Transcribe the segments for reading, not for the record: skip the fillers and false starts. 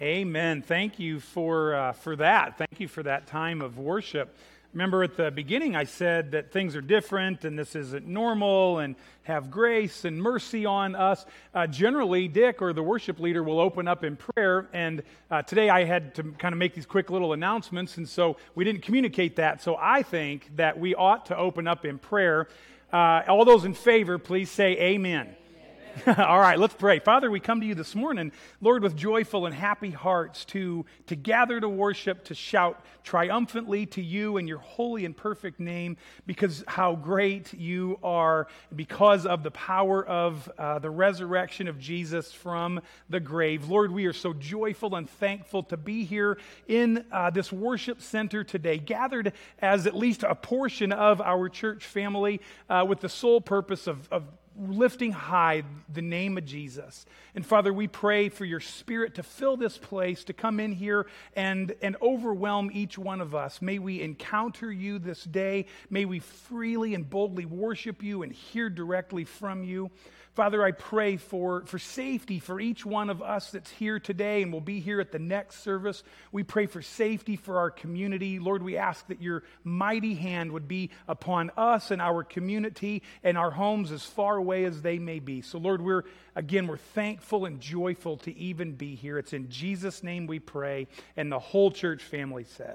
Amen. Thank you for that. Thank you for that time of worship. Remember at the beginning I said that things are different and this isn't normal and have grace and mercy on us. Generally, Dick or the worship leader will open up in prayer, and today I had to kind of make these quick little announcements, and so we didn't communicate that. So I think that we ought to open up in prayer. All those in favor, please say amen. All right, let's pray. Father, we come to you this morning, Lord, with joyful and happy hearts to gather to worship, to shout triumphantly to you in your holy and perfect name, because how great you are, because of the power of the resurrection of Jesus from the grave. Lord, we are so joyful and thankful to be here in this worship center today, gathered as at least a portion of our church family with the sole purpose of lifting high the name of Jesus. And Father, we pray for your Spirit to fill this place, to come in here and overwhelm each one of us. May we encounter you this day. May we freely and boldly worship you and hear directly from you. Father, I pray for safety for each one of us that's here today and will be here at the next service. We pray for safety for our community. Lord, we ask that your mighty hand would be upon us and our community and our homes as far away as they may be. So, Lord, we're thankful and joyful to even be here. It's in Jesus' name we pray, and the whole church family said,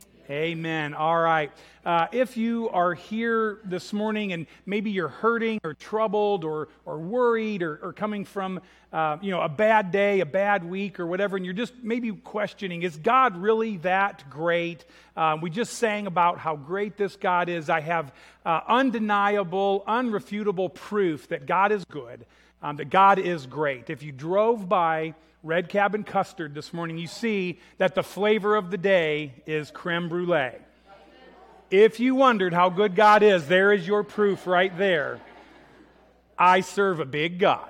amen. All right. If you are here this morning and maybe you're hurting or troubled or worried or coming from a bad day, a bad week or whatever, and you're just maybe questioning, is God really that great? We just sang about how great this God is. I have undeniable, unrefutable proof that God is good, that God is great. If you drove by Red Cabin Custard this morning, you see that the flavor of the day is creme brulee. If you wondered how good God is, there is your proof right there. I serve a big God.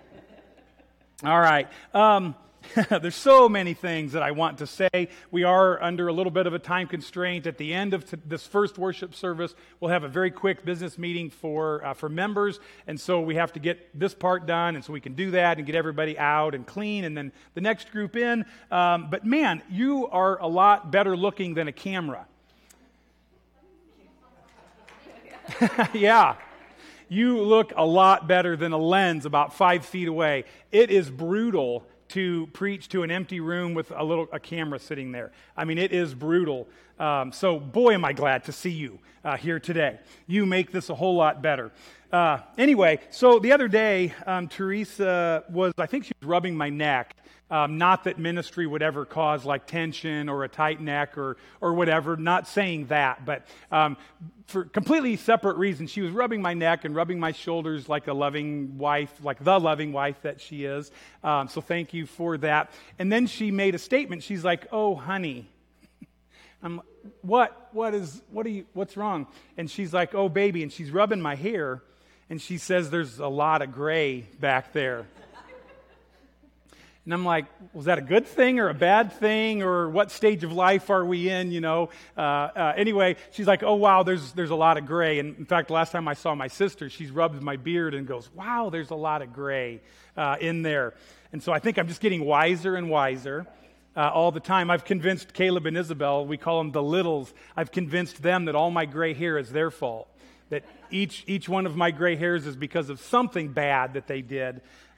All right. There's so many things that I want to say. We are under a little bit of a time constraint. At the end of this first worship service, we'll have a very quick business meeting for members, and so we have to get this part done, and so we can do that and get everybody out and clean, and then the next group in. But man, you are a lot better looking than a camera. Yeah. You look a lot better than a lens about 5 feet away. It is brutal to preach to an empty room with a camera sitting there. I mean, it is brutal. So boy, am I glad to see you here today. You make this a whole lot better. Anyway, so the other day, Teresa I think she was rubbing my neck. Not that ministry would ever cause like tension or a tight neck or whatever, not saying that, but for completely separate reasons. She was rubbing my neck and rubbing my shoulders like a loving wife, like the loving wife that she is. So thank you for that. And then she made a statement. She's like, "Oh, honey." I'm, what's wrong? And she's like, "Oh, baby." And she's rubbing my hair, and she says, "There's a lot of gray back there." And I'm like, was that a good thing or a bad thing, or what stage of life are we in, Anyway, she's like, "Oh, wow, there's a lot of gray." And in fact, last time I saw my sister, she's rubbed my beard and goes, "Wow, there's a lot of gray in there." And so I think I'm just getting wiser and wiser all the time. I've convinced Caleb and Isabel, we call them the littles, I've convinced them that all my gray hair is their fault, that each one of my gray hairs is because of something bad that they did.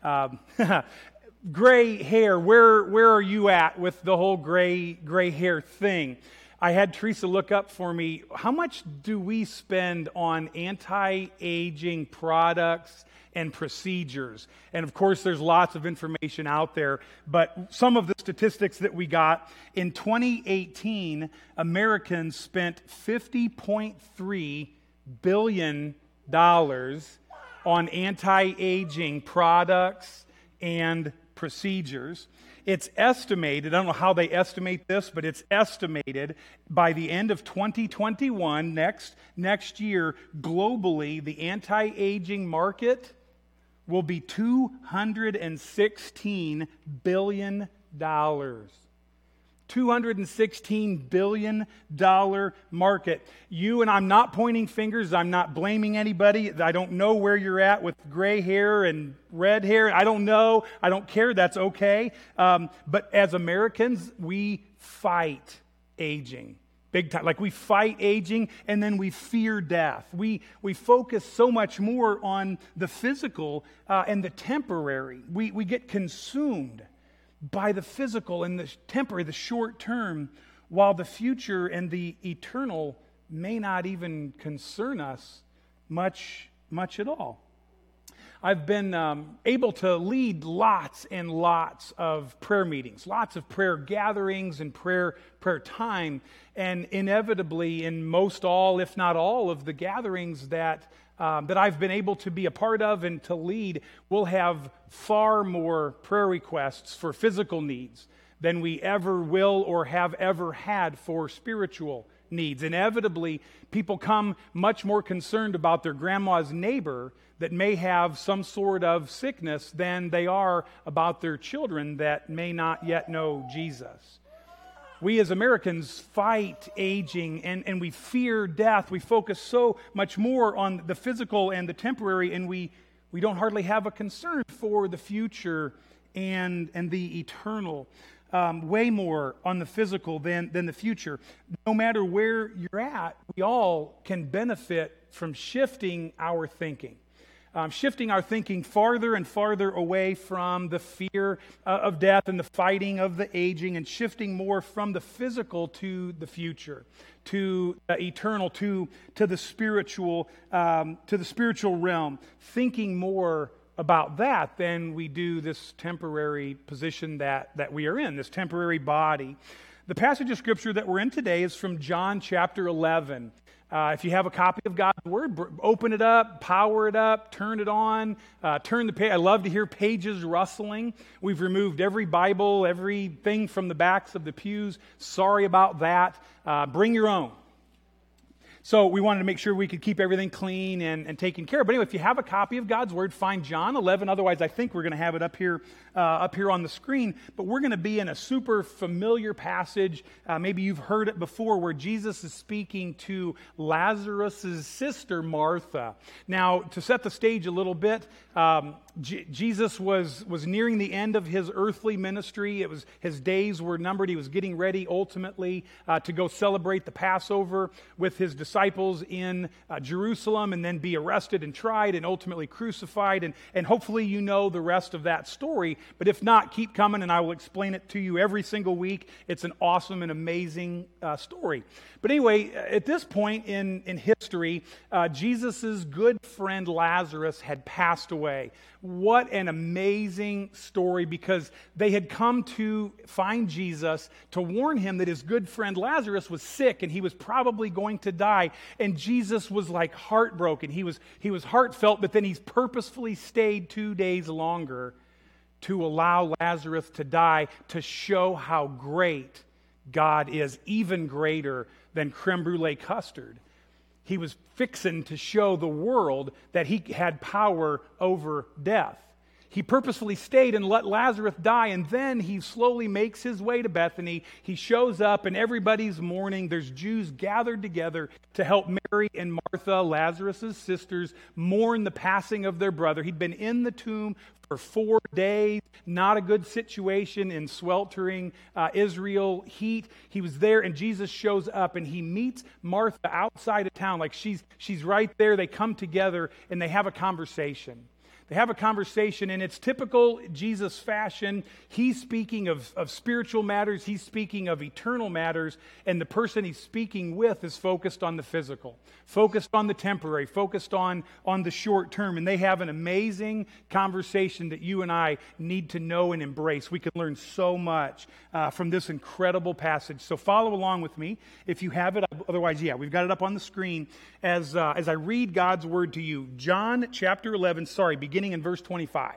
Gray hair, where are you at with the whole gray hair thing? I had Teresa look up for me, how much do we spend on anti-aging products and procedures? And of course, there's lots of information out there, but some of the statistics that we got, in 2018, Americans spent $50.3 billion on anti-aging products and procedures. It's estimated, I don't know how they estimate this, but it's estimated by the end of 2021, next year, globally, the anti-aging market will be $216 billion. $216 billion market. You and I'm not pointing fingers. I'm not blaming anybody. I don't know where you're at with gray hair and red hair. I don't know. I don't care. That's okay. But as Americans, we fight aging. Big time. Like we fight aging and then we fear death. We focus so much more on the physical and the temporary. We get consumed by the physical and the temporary, the short term, while the future and the eternal may not even concern us much at all. I've been able to lead lots and lots of prayer meetings, lots of prayer gatherings and prayer time, and inevitably in most all, if not all, of the gatherings that I've been able to be a part of and to lead, we'll have far more prayer requests for physical needs than we ever will or have ever had for spiritual needs. Inevitably, people come much more concerned about their grandma's neighbor that may have some sort of sickness than they are about their children that may not yet know Jesus. We as Americans fight aging and we fear death. We focus so much more on the physical and the temporary, and we don't hardly have a concern for the future and the eternal. Way more on the physical than the future. No matter where you're at, we all can benefit from shifting our thinking. Shifting our thinking farther and farther away from the fear of death and the fighting of the aging, and shifting more from the physical to the future, to the eternal, to the spiritual realm. Thinking more about that than we do this temporary position that we are in, this temporary body. The passage of Scripture that we're in today is from John chapter 11. If you have a copy of God's Word, open it up, power it up, turn it on, turn the page. I love to hear pages rustling. We've removed every Bible, everything from the backs of the pews. Sorry about that. Bring your own. So we wanted to make sure we could keep everything clean and taken care of. But anyway, if you have a copy of God's Word, find John 11. Otherwise, I think we're going to have it up here on the screen. But we're going to be in a super familiar passage. Maybe you've heard it before, where Jesus is speaking to Lazarus' sister, Martha. Now, to set the stage a little bit, Jesus was nearing the end of his earthly ministry. His days were numbered. He was getting ready ultimately to go celebrate the Passover with his disciples in Jerusalem, and then be arrested and tried and ultimately crucified. And hopefully you know the rest of that story. But if not, keep coming and I will explain it to you every single week. It's an awesome and amazing story. But anyway, at this point in history, Jesus' good friend Lazarus had passed away. What an amazing story, because they had come to find Jesus to warn him that his good friend Lazarus was sick and he was probably going to die. And Jesus was like heartbroken. He was heartfelt, but then he's purposefully stayed 2 days longer to allow Lazarus to die, to show how great God is, even greater than creme brulee custard. He was fixing to show the world that he had power over death. He purposefully stayed and let Lazarus die, and then he slowly makes his way to Bethany. He shows up, and everybody's mourning. There's Jews gathered together to help Mary and Martha, Lazarus' sisters, mourn the passing of their brother. He'd been in the tomb for 4 days, not a good situation in sweltering Israel heat. He was there, and Jesus shows up, and he meets Martha outside of town. Like she's right there. They come together, and they have a conversation. They have a conversation, and it's typical Jesus fashion. He's speaking of spiritual matters. He's speaking of eternal matters, and the person he's speaking with is focused on the physical, focused on the temporary, focused on the short term. And they have an amazing conversation that you and I need to know and embrace. We can learn so much from this incredible passage. So follow along with me if you have it. Otherwise, we've got it up on the screen as I read God's word to you. John chapter 11, beginning in verse 25.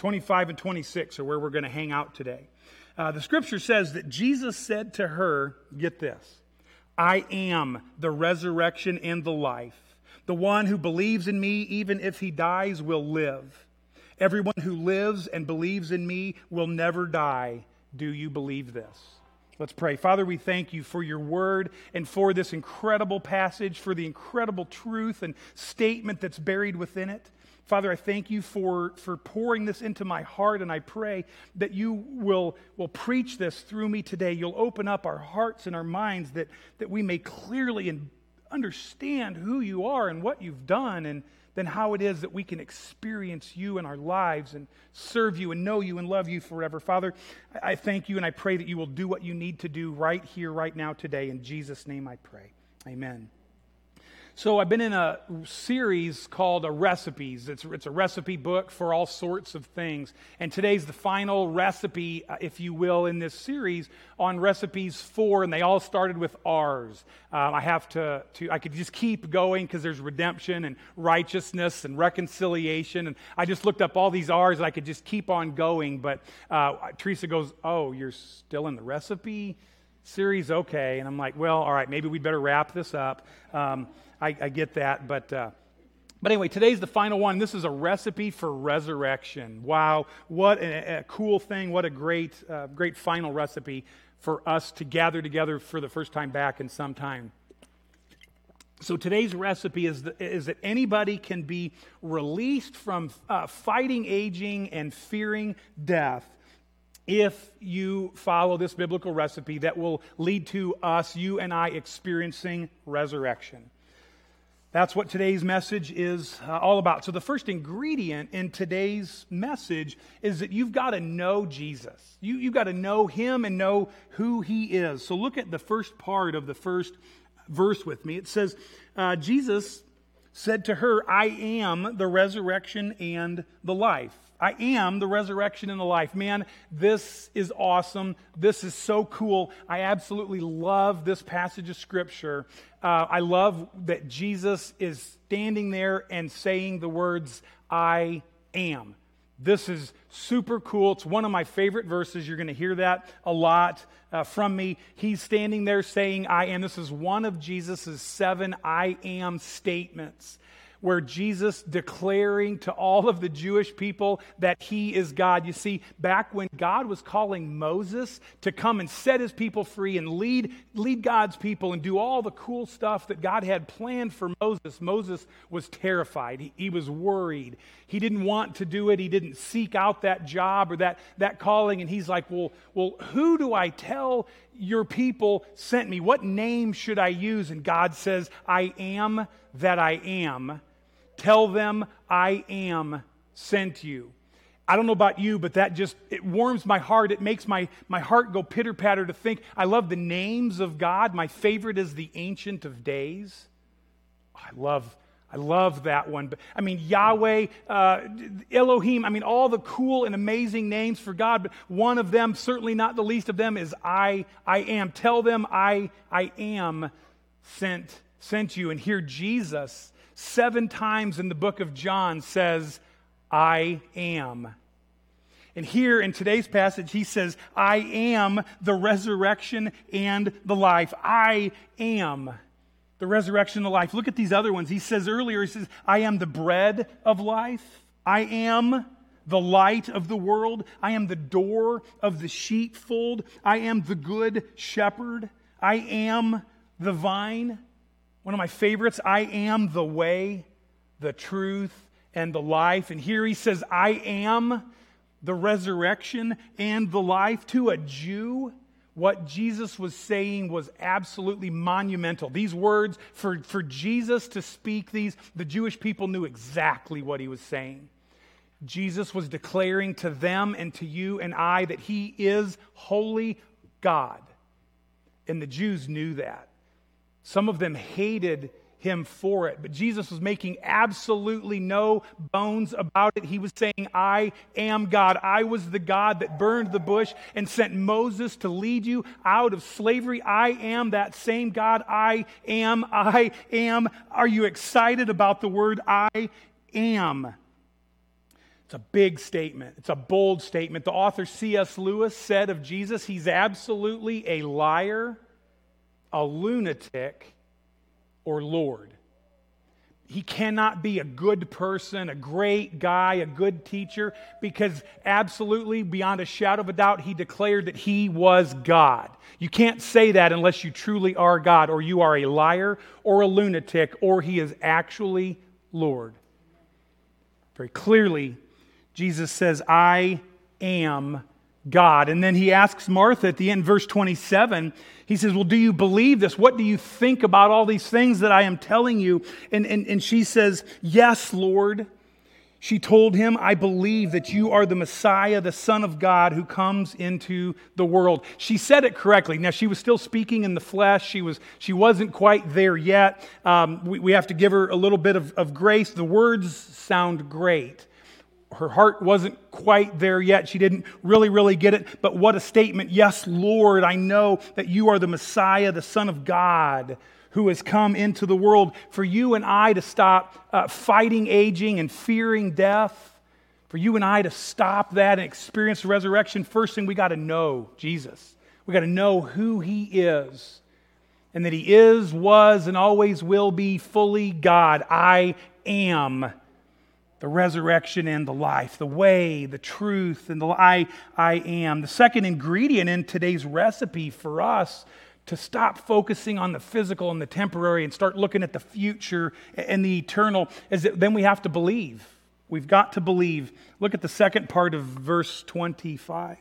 25 and 26 are where we're going to hang out today. The scripture says that Jesus said to her, get this, I am the resurrection and the life. The one who believes in me, even if he dies, will live. Everyone who lives and believes in me will never die. Do you believe this? Let's pray. Father, we thank you for your word and for this incredible passage, for the incredible truth and statement that's buried within it. Father, I thank you for pouring this into my heart, and I pray that you will preach this through me today. You'll open up our hearts and our minds that we may clearly understand who you are and what you've done, and then how it is that we can experience you in our lives and serve you and know you and love you forever. Father, I thank you and I pray that you will do what you need to do right here, right now, today. In Jesus' name I pray. Amen. So I've been in a series called Recipes. It's a recipe book for all sorts of things. And today's the final recipe, if you will, in this series on recipes for, and they all started with R's. I could just keep going because there's redemption and righteousness and reconciliation. And I just looked up all these R's and I could just keep on going. But Teresa goes, "Oh, you're still in the recipe series? Okay." And I'm like, well, all right, maybe we'd better wrap this up. I get that, but anyway, today's the final one. This is a recipe for resurrection. Wow, what a cool thing! What a great final recipe for us to gather together for the first time back in some time. So today's recipe is that anybody can be released from fighting aging and fearing death if you follow this biblical recipe that will lead to us, you and I, experiencing resurrection. That's what today's message is all about. So the first ingredient in today's message is that you've got to know Jesus. You've got to know him and know who he is. So look at the first part of the first verse with me. It says, Jesus said to her, "I am the resurrection and the life." I am the resurrection and the life. Man, this is awesome. This is so cool. I absolutely love this passage of Scripture. I love that Jesus is standing there and saying the words, "I am." This is super cool. It's one of my favorite verses. You're going to hear that a lot from me. He's standing there saying, "I am." This is one of Jesus' 7 I am statements, where Jesus declaring to all of the Jewish people that he is God. You see, back when God was calling Moses to come and set his people free and lead God's people and do all the cool stuff that God had planned for Moses, Moses was terrified. He was worried. He didn't want to do it. He didn't seek out that job or that calling. And he's like, well, who do I tell your people sent me? What name should I use? And God says, "I am that I am. Tell them I am sent you." I don't know about you, but it warms my heart. It makes my heart go pitter-patter to think. I love the names of God. My favorite is the Ancient of Days. I love that one. But I mean, Yahweh, Elohim, I mean, all the cool and amazing names for God, but one of them, certainly not the least of them, is I am. Tell them I am sent you. And here Jesus 7 times in the book of John says, "I am." And here in today's passage, he says, "I am the resurrection and the life." I am the resurrection and the life. Look at these other ones. He says earlier, he says, "I am the bread of life. I am the light of the world. I am the door of the sheepfold. I am the good shepherd. I am the vine." One of my favorites, "I am the way, the truth, and the life." And here he says, "I am the resurrection and the life." To a Jew, what Jesus was saying was absolutely monumental. These words, for Jesus to speak these, the Jewish people knew exactly what he was saying. Jesus was declaring to them and to you and I that he is holy God. And the Jews knew that. Some of them hated him for it, but Jesus was making absolutely no bones about it. He was saying, "I am God. I was the God that burned the bush and sent Moses to lead you out of slavery. I am that same God. I am. I am." Are you excited about the word "I am"? It's a big statement. It's a bold statement. The author C.S. Lewis said of Jesus, he's absolutely a liar, a lunatic, or Lord. He cannot be a good person, a great guy, a good teacher, because absolutely, beyond a shadow of a doubt, he declared that he was God. You can't say that unless you truly are God, or you are a liar or a lunatic, or He is actually Lord. Very clearly, Jesus says, I am God. And then He asks Martha at the end, verse 27, He says, well, do you believe this? What do you think about all these things that I am telling you? And she says, yes, Lord. She told Him, I believe that you are the Messiah, the Son of God who comes into the world. She said it correctly. Now, she was still speaking in the flesh. She wasn't quite there yet. We have to give her a little bit of grace. The words sound great. Her heart wasn't quite there yet. She didn't really get it. But what a statement. Yes, Lord, I know that you are the Messiah, the Son of God, who has come into the world for you and I to stop fighting aging and fearing death, for you and I to stop that and experience the resurrection. First thing, we got to know Jesus. We got to know who He is, and that He is, was, and always will be fully God. I am the resurrection and the life, the way, the truth, and I am. The second ingredient in today's recipe for us to stop focusing on the physical and the temporary and start looking at the future and the eternal is that then we have to believe. We've got to believe. Look at the second part of verse 25.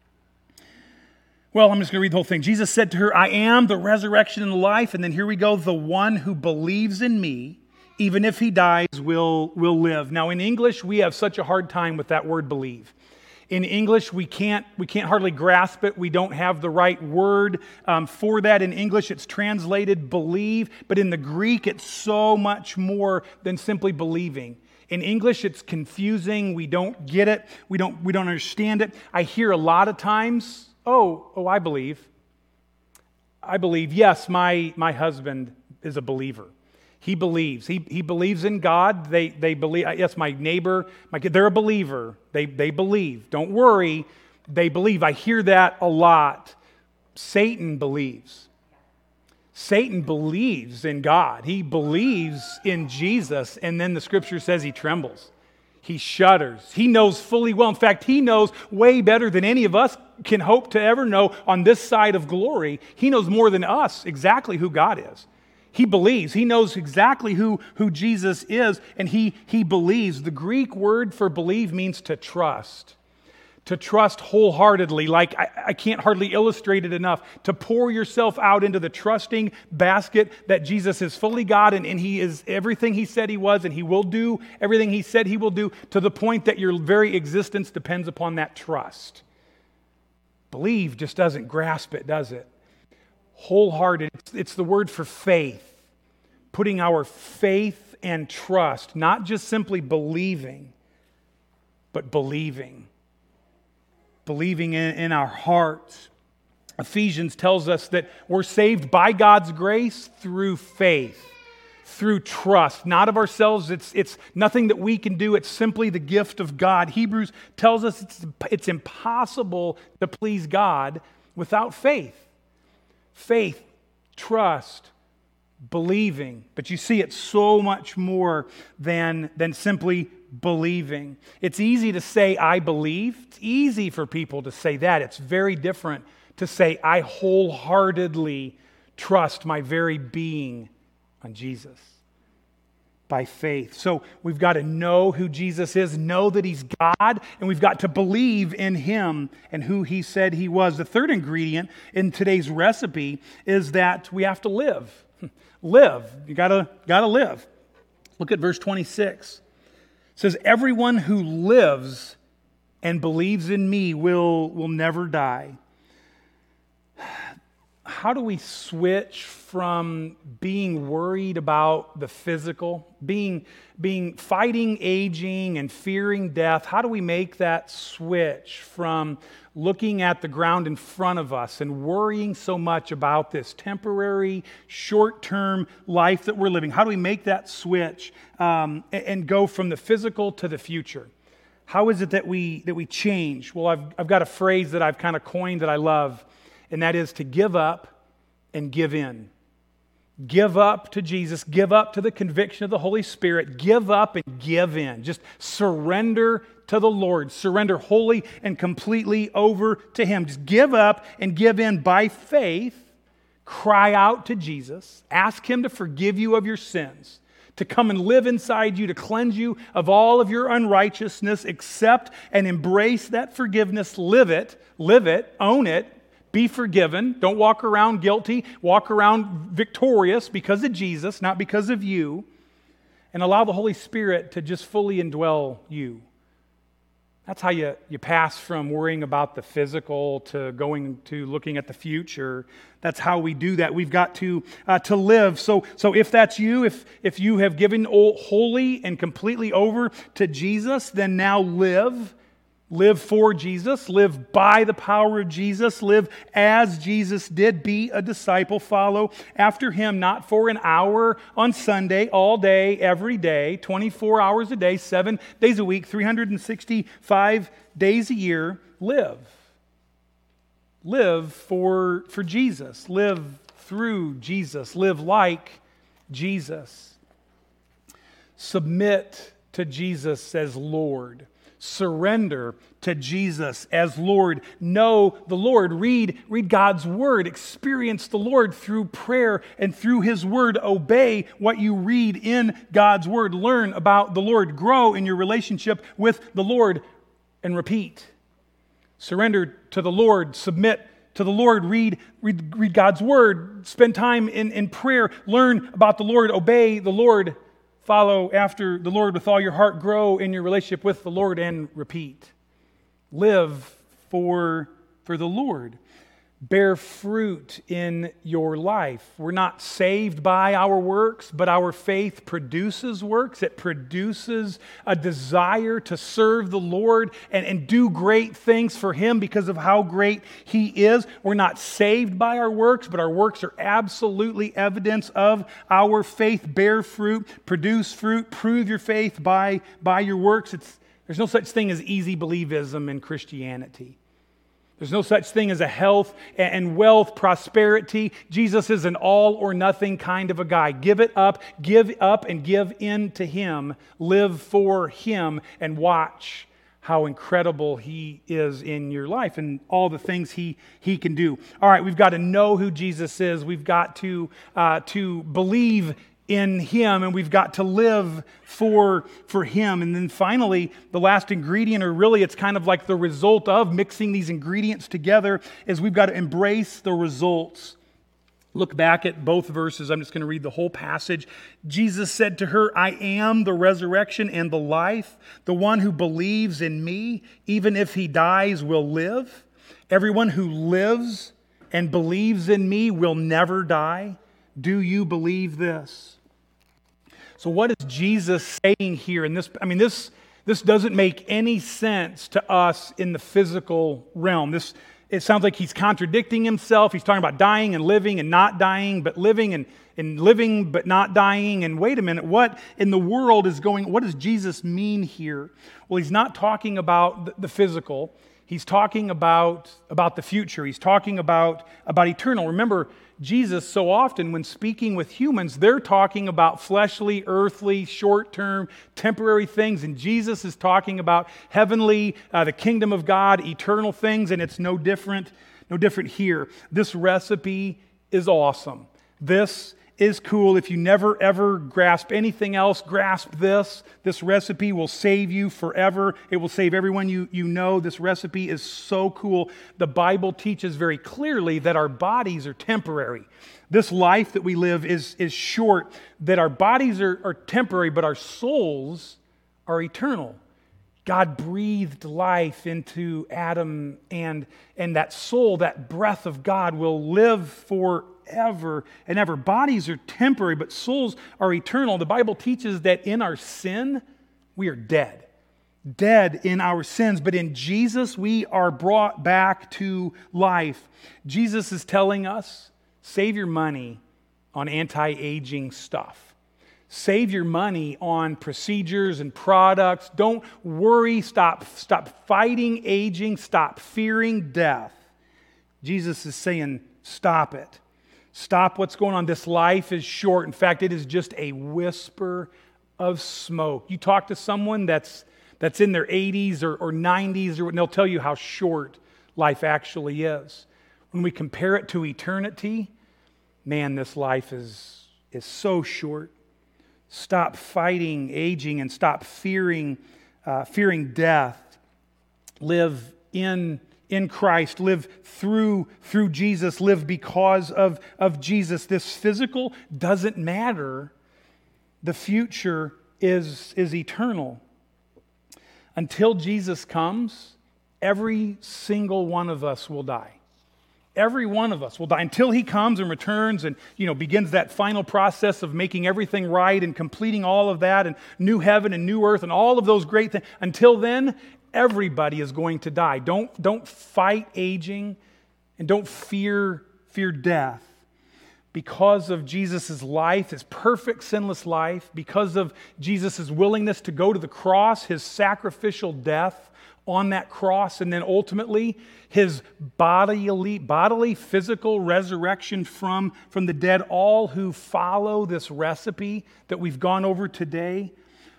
Well, I'm just going to read the whole thing. Jesus said to her, I am the resurrection and the life. And then here we go. The one who believes in me, even if he dies, will live. Now in English, we have such a hard time with that word believe. In English, we can't hardly grasp it. We don't have the right word for that. In English, it's translated believe, but in the Greek, it's so much more than simply believing. In English, it's confusing. We don't get it. We don't understand it. I hear a lot of times, I believe. I believe, yes, my husband is a believer. He believes. He believes in God. They believe. Yes, my neighbor, my kid, they're a believer. They believe. Don't worry. They believe. I hear that a lot. Satan believes. Satan believes in God. He believes in Jesus. And then the scripture says he trembles. He shudders. He knows fully well. In fact, he knows way better than any of us can hope to ever know on this side of glory. He knows more than us exactly who God is. He believes. He knows exactly who Jesus is, and he believes. The Greek word for believe means to trust. To trust wholeheartedly, like I can't hardly illustrate it enough. To pour yourself out into the trusting basket that Jesus is fully God and He is everything He said He was, and He will do everything He said He will do, to the point that your very existence depends upon that trust. Believe just doesn't grasp it, does it? Wholehearted. It's the word for faith. Putting our faith and trust, not just simply believing, but believing. Believing in our hearts. Ephesians tells us that we're saved by God's grace through faith, through trust, not of ourselves. It's nothing that we can do. It's simply the gift of God. Hebrews tells us it's impossible to please God without faith. Faith, trust, believing. But you see, it's so much more than simply believing. It's easy to say, I believe. It's easy for people to say that. It's very different to say, I wholeheartedly trust my very being on Jesus by faith. So we've got to know who Jesus is, know that He's God, and we've got to believe in Him and who He said He was. The third ingredient in today's recipe is that we have to live. Live. You gotta live. Look at verse 26. It says, everyone who lives and believes in me will never die. How do we switch from being worried about the physical, fighting aging and fearing death? How do we make that switch from looking at the ground in front of us and worrying so much about this temporary, short-term life that we're living? How do we make that switch and go from the physical to the future? How is it that we change? Well, I've got a phrase that I've kind of coined that I love, and that is to give up and give in. Give up to Jesus. Give up to the conviction of the Holy Spirit. Give up and give in. Just surrender to the Lord. Surrender wholly and completely over to Him. Just give up and give in by faith. Cry out to Jesus. Ask Him to forgive you of your sins, to come and live inside you, to cleanse you of all of your unrighteousness. Accept and embrace that forgiveness. Live it, own it. Be forgiven. Don't walk around guilty. Walk around victorious because of Jesus, not because of you. And allow the Holy Spirit to just fully indwell you. That's how you pass from worrying about the physical to going to looking at the future. That's how we do that. We've got to live. So if that's you, if you have given wholly and completely over to Jesus, then now live. Live for Jesus. Live by the power of Jesus. Live as Jesus did. Be a disciple. Follow after Him, not for an hour on Sunday, all day, every day, 24 hours a day, 7 days a week, 365 days a year. Live. Live for Jesus. Live through Jesus. Live like Jesus. Submit to Jesus as Lord. Surrender to Jesus as Lord. Know the Lord. Read God's Word. Experience the Lord through prayer and through His Word. Obey what you read in God's Word. Learn about the Lord. Grow in your relationship with the Lord. And repeat. Surrender to the Lord. Submit to the Lord. Read God's Word. Spend time in prayer. Learn about the Lord. Obey the Lord. Follow after the Lord with all your heart. Grow in your relationship with the Lord and repeat. Live for the Lord. Bear fruit in your life. We're not saved by our works, but our faith produces works. It produces a desire to serve the Lord and do great things for Him because of how great He is. We're not saved by our works, but our works are absolutely evidence of our faith. Bear fruit, produce fruit, prove your faith by your works. There's no such thing as easy believism in Christianity. There's no such thing as a health and wealth, prosperity. Jesus is an all or nothing kind of a guy. Give up and give in to Him. Live for Him and watch how incredible He is in your life and all the things He can do. All right, we've got to know who Jesus is. We've got to believe in Him, and we've got to live for Him. And then finally, the last ingredient, or really it's kind of like the result of mixing these ingredients together, is we've got to embrace the results. Look back at both verses. I'm just going to read the whole passage. Jesus said to her, "I am the resurrection and the life. The one who believes in me, even if he dies, will live. Everyone who lives and believes in me will never die. Do you believe this?" So what is Jesus saying here? And this doesn't make any sense to us in the physical realm. It sounds like He's contradicting Himself. He's talking about dying and living and not dying, but living and living but not dying. And wait a minute, what in the world is what does Jesus mean here? Well, He's not talking about the physical. He's talking about the future. He's talking about eternal. Remember, Jesus, so often when speaking with humans, they're talking about fleshly, earthly, short-term, temporary things. And Jesus is talking about heavenly, the kingdom of God, eternal things. And it's no different here. This recipe is awesome. This is cool. If you never ever grasp anything else, grasp this. This recipe will save you forever. It will save everyone you know. This recipe is so cool. The Bible teaches very clearly that our bodies are temporary. This life that we live is short, that our bodies are temporary, but our souls are eternal. God breathed life into Adam, and that soul, that breath of God will live forever and ever. Bodies are temporary, but souls are eternal. The Bible teaches that in our sin, we are dead. Dead in our sins, but in Jesus, we are brought back to life. Jesus is telling us, save your money on anti-aging stuff. Save your money on procedures and products. Don't worry. Stop fighting aging. Stop fearing death. Jesus is saying, stop it. Stop what's going on. This life is short. In fact, it is just a whisper of smoke. You talk to someone that's in their 80s or 90s, and they'll tell you how short life actually is. When we compare it to eternity, man, this life is so short. Stop fighting aging and stop fearing death. Live in Christ. Live through Jesus. Live because of Jesus. This physical doesn't matter. The future is eternal. Until Jesus comes, every single one of us will die. Every one of us will die until He comes and returns and begins that final process of making everything right and completing all of that and new heaven and new earth and all of those great things. Until then, everybody is going to die. Don't fight aging and don't fear death. Because of Jesus' life, His perfect sinless life, because of Jesus' willingness to go to the cross, His sacrificial death on that cross, and then ultimately His bodily physical resurrection from the dead, all who follow this recipe that we've gone over today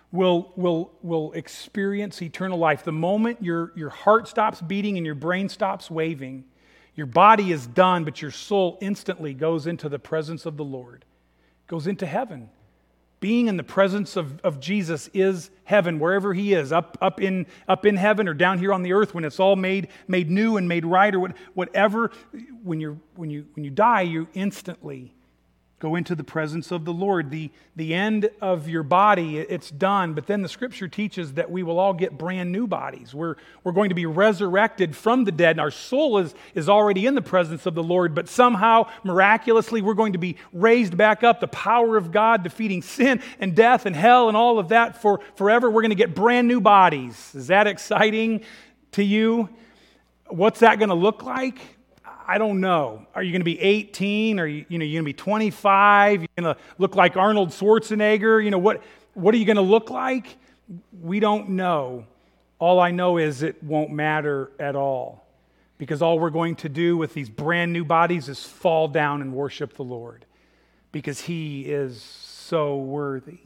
will experience eternal life. The moment your heart stops beating and your brain stops waving, your body is done, but your soul instantly goes into the presence of the Lord, goes into heaven. Being in the presence of Jesus is heaven, wherever He is, up in heaven or down here on the earth when it's all made new and made right or whatever. When you die, you instantly go into the presence of the Lord. The end of your body, it's done. But then the Scripture teaches that we will all get brand new bodies. We're going to be resurrected from the dead. And our soul is already in the presence of the Lord. But somehow, miraculously, we're going to be raised back up. The power of God defeating sin and death and hell and all of that for forever. We're going to get brand new bodies. Is that exciting to you? What's that going to look like? I don't know. Are you going to be 18? Are you going to be 25? You're going to look like Arnold Schwarzenegger? What are you going to look like? We don't know. All I know is it won't matter at all. Because all we're going to do with these brand new bodies is fall down and worship the Lord. Because He is so worthy.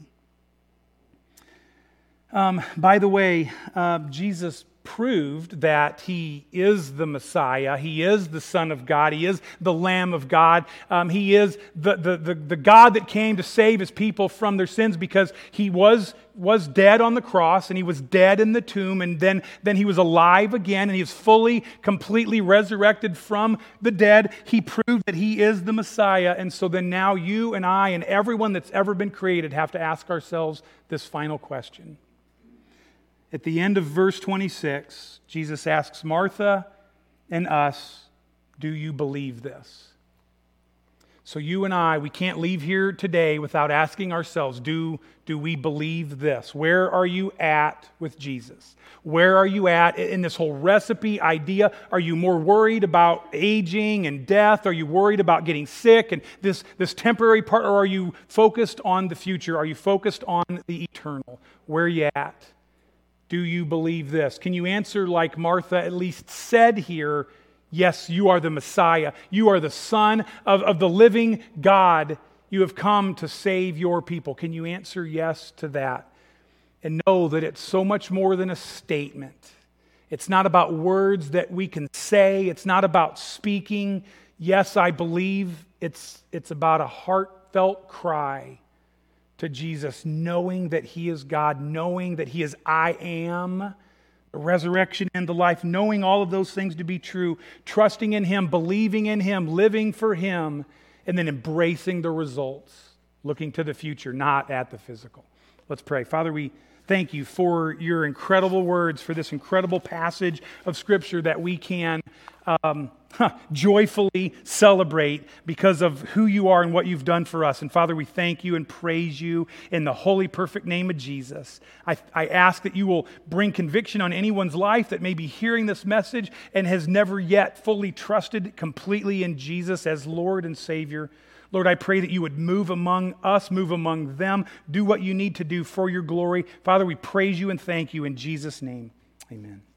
By the way, Jesus proved that He is the Messiah. He is the Son of God. He is the Lamb of God. He is the God that came to save His people from their sins, because He was dead on the cross and He was dead in the tomb, and then He was alive again and He was fully, completely resurrected from the dead. He proved that He is the Messiah. And so then now you and I and everyone that's ever been created have to ask ourselves this final question. At the end of verse 26, Jesus asks Martha and us, do you believe this? So you and I, we can't leave here today without asking ourselves, do we believe this? Where are you at with Jesus? Where are you at in this whole recipe idea? Are you more worried about aging and death? Are you worried about getting sick and this temporary part? Or are you focused on the future? Are you focused on the eternal? Where are you at? Do you believe this? Can you answer like Martha at least said here? Yes, you are the Messiah. You are the Son of the living God. You have come to save your people. Can you answer yes to that? And know that it's so much more than a statement. It's not about words that we can say. It's not about speaking, yes, I believe. It's about a heartfelt cry to Jesus, knowing that He is God, knowing that He is I am, the resurrection and the life, knowing all of those things to be true, trusting in Him, believing in Him, living for Him, and then embracing the results, looking to the future, not at the physical. Let's pray. Father, we thank You for Your incredible words, for this incredible passage of Scripture that we can joyfully celebrate because of who You are and what You've done for us. And Father, we thank You and praise You in the holy, perfect name of Jesus. I ask that You will bring conviction on anyone's life that may be hearing this message and has never yet fully trusted completely in Jesus as Lord and Savior. Lord, I pray that You would move among us, move among them, do what You need to do for Your glory. Father, we praise You and thank You in Jesus' name. Amen.